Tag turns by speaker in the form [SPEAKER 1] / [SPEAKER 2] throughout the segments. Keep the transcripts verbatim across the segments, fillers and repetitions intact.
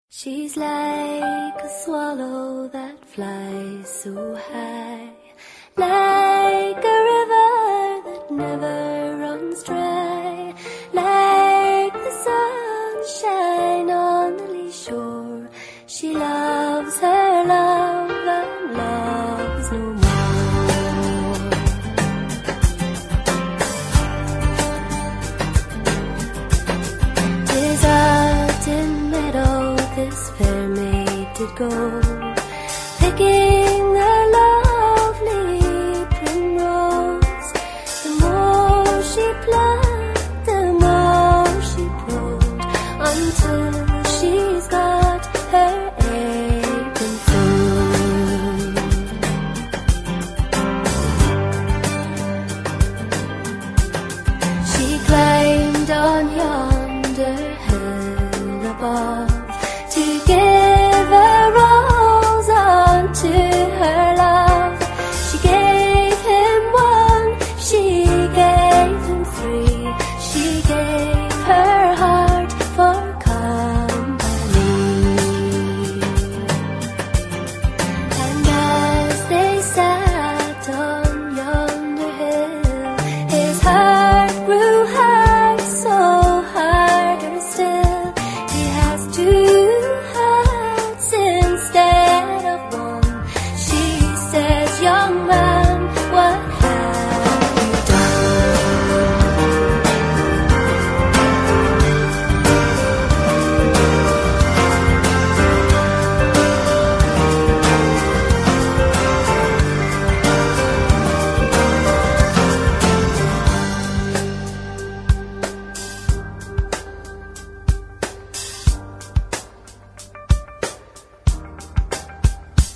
[SPEAKER 1] She's like a swallow that flies so high, like a river that never runs dry, like the sunshine on the lee shore. She loves her love and loves no more. Tis out in meadow this fair maid did go, picking the lovely primrose. The more she plucked, the more she pulled, until she's got her apron full. She climbed on yonder hill above to give her rose unto her love. She gave him one, she gave him three, she gave her heart for company. And as they sat on yonder hill, his heart grew hard, so harder still. He has two hearts instead of one. She says, young man, what have you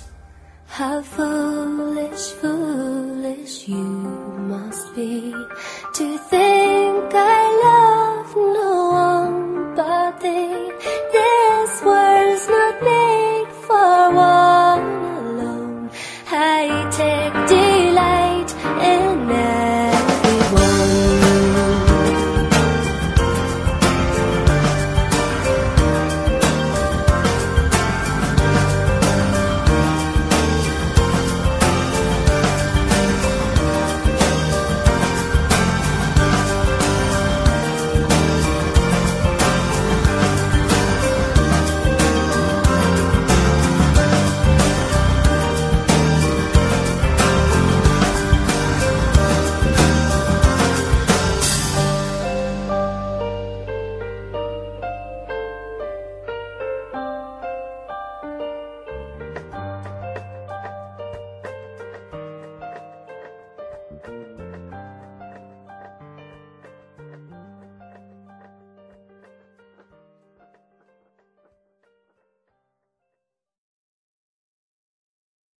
[SPEAKER 1] How foolish, foolish you must be,